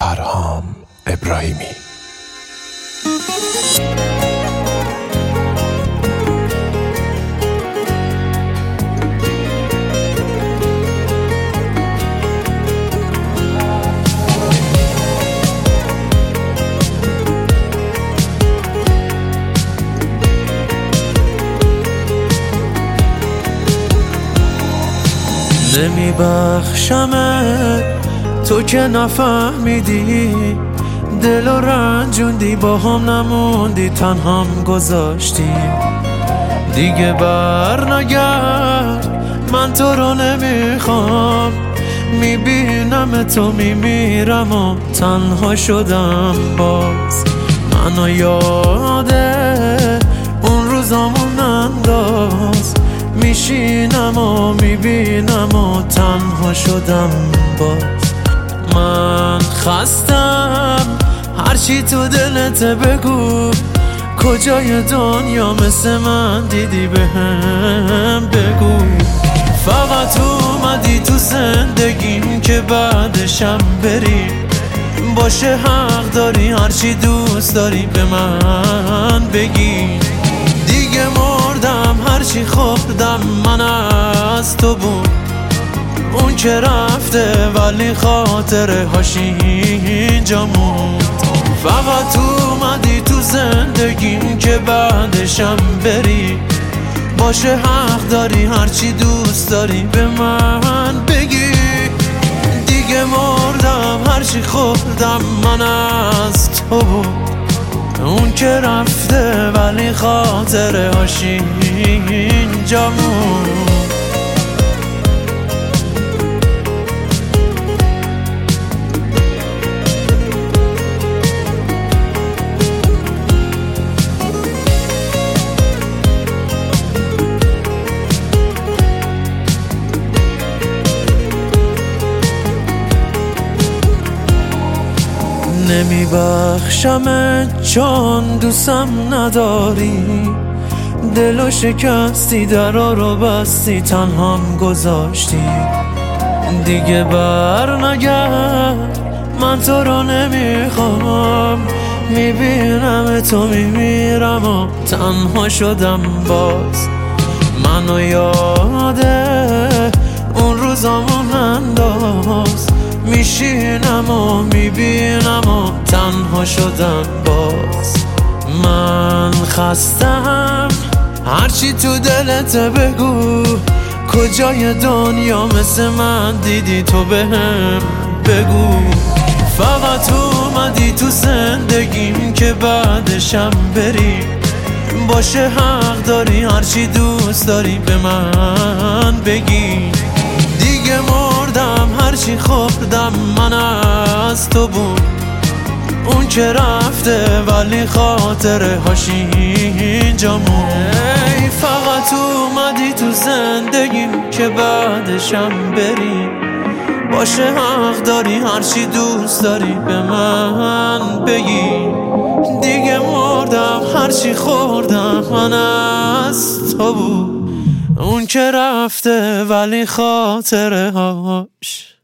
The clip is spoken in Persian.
فرهام ابراهیمی. نمیبخشمت تو که نفهمیدی، دل و رنجوندی، با هم نموندی، تنهام گذاشتی. دیگه بر نگرد، من تو رو نمیخوام، میبینم تو میمیرم و تنها شدم باز. منو یاده اون روزامون انداز، میشینم و میبینم و تنها شدم باز. من خستم، هرچی تو دلت بگو، کجای دنیا مثل من دیدی بهم بگو. فقط اومدی تو زندگیم که بعدشم بری، باشه حق داری هرچی دوست داری به من بگی. دیگه مردم، هرچی خوردم من از تو بود، اون که رفته ولی خاطره هاش اینجا موند. فقط اومدی تو زندگیم که بعدشم بری، باشه حق داری هرچی دوست داری به من بگی. دیگه مردم، هرچی خوردم من از تو بود، اون که رفته ولی خاطره هاش اینجا موند. نمیبخشمت چون دوستم نداری، دلو شکستی، درا رو بستی، تنهام گذاشتی. دیگه بر نگرد، من تو رو نمیخوام، میبینم تو میمیرم و تنها شدم باز. منو یاده اون روزامون انداز، میشینم و میبینم و تنها شدم باز. من خستم، هرچی تو دلت بگو، کجای دنیا مثل من دیدی تو بهم بگو. فقط اومدی تو زندگیم که بعدشم بری، باشه حق داری هرچی دوست داری به من بگی. دیگه مردم، هرچی خوردم من از تو بود، اون که رفته ولی خاطره هاش اینجا موند. فقط اومدی تو زندگیم که بعدشم بری، باشه حق داری هرچی دوست داری به من بگی. دیگه مردم، هرچی خوردم من از تو بود، اون که رفته ولی خاطره هاش